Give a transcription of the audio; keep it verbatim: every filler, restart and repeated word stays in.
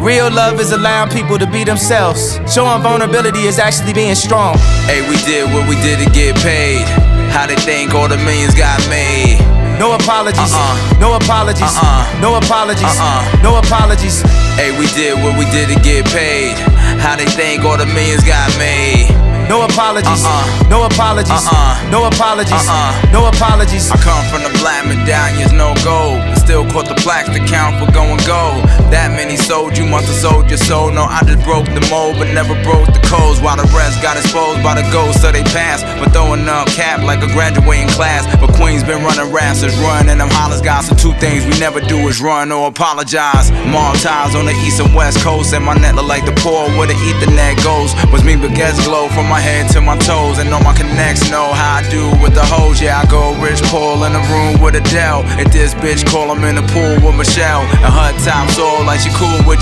Real love is allowing people to be themselves. Showing vulnerability is actually being strong. Hey, we did what we did to get paid. How they think all the millions got made? No apologies, uh-uh. no apologies, uh-uh. no apologies, uh-uh. no apologies. Hey, we did what we did to get paid. How they think all the millions got made? No apologies, uh-uh. no apologies, uh-uh. no apologies, uh-uh. no apologies. I come from the black medallions, no gold, but still caught the plaques to count for going gold. That many sold, you must have sold your soul. No, I just broke the mold, but never broke the codes. While the rest got exposed by the ghosts, so they passed. But throwing up cap like a graduating class. But Queens been running rasses, run and them hollers guys. So two things we never do is run or apologize. Mob ties on the east and west coast, and my net look like the poor where the ethernet goes. Was me baguettes glow from my head to my toes, and all my connects know how I do with the hoes. Yeah, I go rich Paul in the room with Adele. If this bitch call, I'm in the pool with Michelle, and her top soul like she cool with